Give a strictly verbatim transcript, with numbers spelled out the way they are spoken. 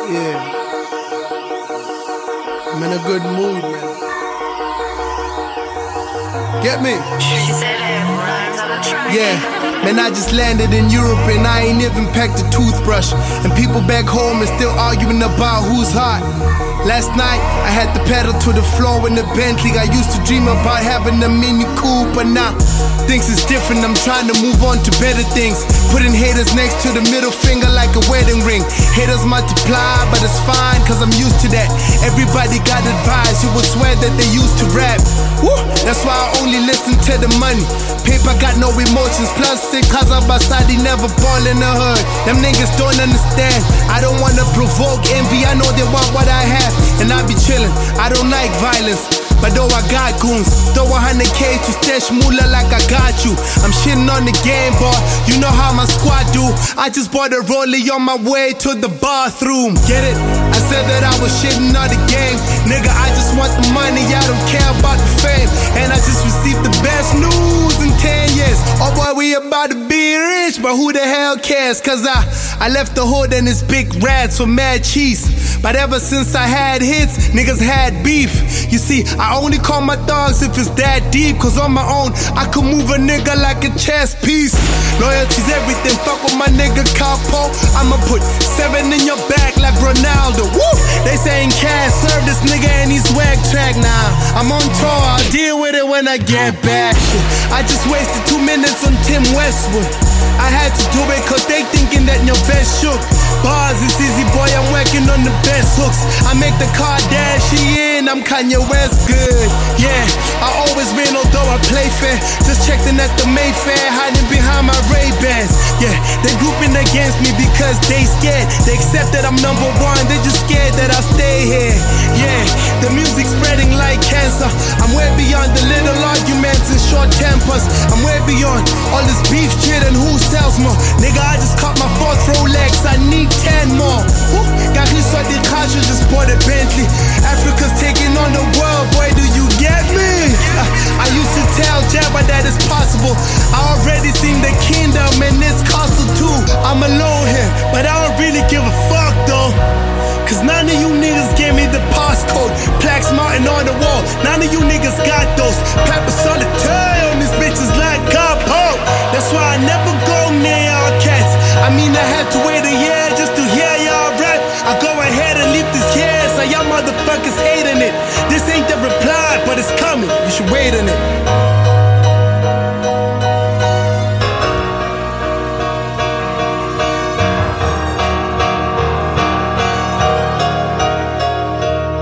Yeah. I'm in a good mood, man. Get me? Yeah, man, I just landed in Europe and I ain't even packed a toothbrush. And people back home are still arguing about who's hot. Last night, I had to pedal to the floor in the Bentley. I used to dream about having a Mini Cooper, now things is different. I'm trying to move on to better things. Putting haters next to the middle finger like a wedding ring. Haters multiply, but it's fine, cause I'm used to that. Everybody got advice, you would swear that they used to rap. Woo! That's why I only listen to the money. Paper got no emotions, plus it cause I'm Basadi, never ball in the hood. Them niggas don't understand. I don't wanna provoke envy, I know they want what I have. And I be chillin', I don't like violence, but though I got goons, throw a hundred K to stash moolah like I got you. I'm shitting on the game, boy, you know how my squad do. I just bought a rollie on my way to the bathroom. Get it? I said that I was shitting on the game. Nigga, I just want the money, I don't care about the fame. And I just received the best news in ten years. Oh boy, we about to be rich, but who the hell cares? Cause I, I left the hood and it's big rats for mad cheese. But ever since I had hits, niggas had beef. You see, I only call my dogs if it's that deep. Cause on my own, I could move a nigga like a chess piece. Loyalty's everything, fuck with my nigga Capo. I'ma put seven in your back like Ronaldo. Woo! They saying cash, serve this nigga and he's swag track now. I'm on tour, I'll deal with it when I get back. I just wasted two minutes on Tim Westwood. I had to do it cause they thinking that your best shook. Bars is easy, boy, I'm working on the best hooks. I make the Kardashian, I'm Kanye West good. Yeah, I always win although I play fair. Just checked in at the Mayfair, hiding behind my Ray-Bans. Yeah, they grouping against me because they scared. They accept that I'm number one, they just scared that I stay here. Yeah, the music's spreading like cancer. I'm way beyond the little arguments and short tempers. I'm way beyond all this beef shit and who sells more. Nigga, I just caught my fourth Rolex, I need ten more. Woo, got Risa de Cacho, just bought a Bentley. Africa's taking on the world, boy, do you get me? Uh, I used to tell Jabba that it's possible. I already seen the kingdom and it's castle too. I'm alone here, but I don't really give a fuck though. Cause none of you niggas gave me the passcode. Plaques mounting on the wall, none of you niggas got those. Pepper solid